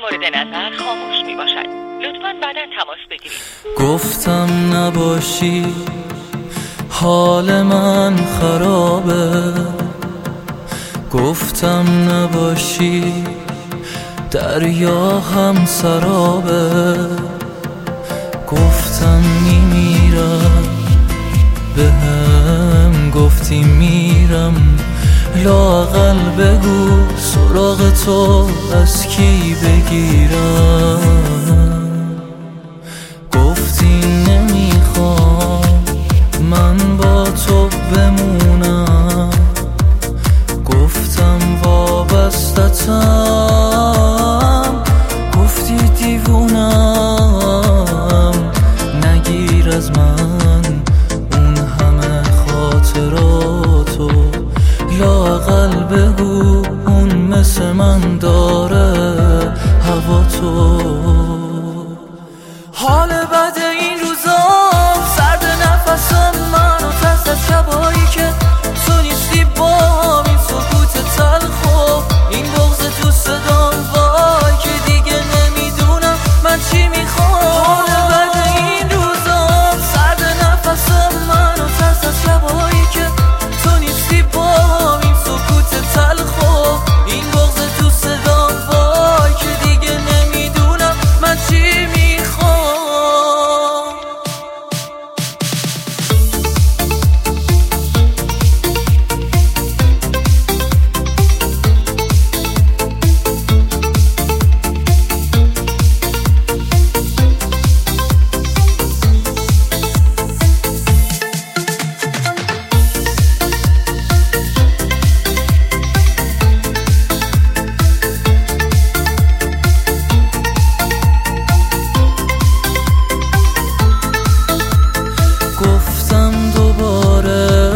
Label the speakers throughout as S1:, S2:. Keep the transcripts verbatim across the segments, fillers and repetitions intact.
S1: مورد نظر خاموش می باشد. لطفاً بعداً تماس بگیرید.
S2: گفتم نباشی حال من خرابه، گفتم نباشی دریا هم سرابه، گفتم میمیرم بهم گفتی میرم، لااقل بگو سراغ تو از کی بگیرم. گفتی نمیخوام من با تو بمونم، گفتم وابستتم، گفتی دیوونم، نگیر از من اون همه خاطراتو، لااقل بگو اون مثل من داره هوا تو. حال بد این روزام سرد نفسم منو ترس از شبایی که تو نیستی با این سکوت تلخ و این بغض تو صدام، وای که دیگه نمیدونم من چی میخوام. حال بد این روزام سرد نفسم منو ترس از شبایی که تو نیستی با این سکوت تلخ و این بغض تو صدام، وای که دیگه نمیدونم من چی میخوام. گفتم دوباره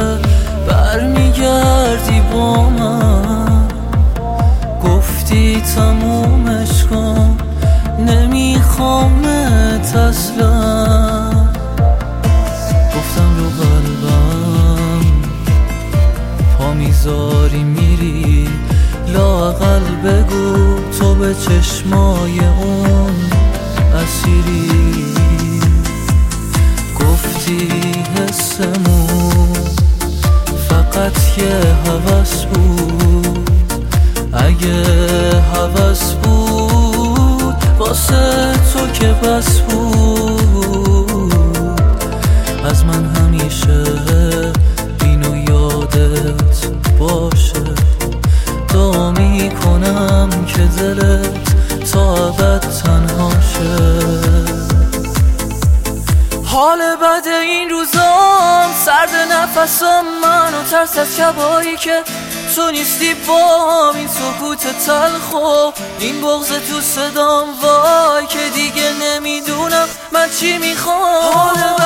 S2: برمیگردی با من، گفتی تمومش کن نمیخوامت اصلا، گفتم رو قلبم پا میذاری میری، لااقل بگو تو به چشمای اون اسیری. گفتی حسمون فقط یه هوس بود، اگه هوس بود واسه تو که بس بود، از من همیشه اینو یادت باشه، دعا میکنم که دلت تا ابد تنها شه. حال بد این روزام سرد نفسم منو ترس از شبایی که تو نیستی با این سکوت تلخ و این بغض تو صدام، وای که دیگه نمیدونم من چی میخوام.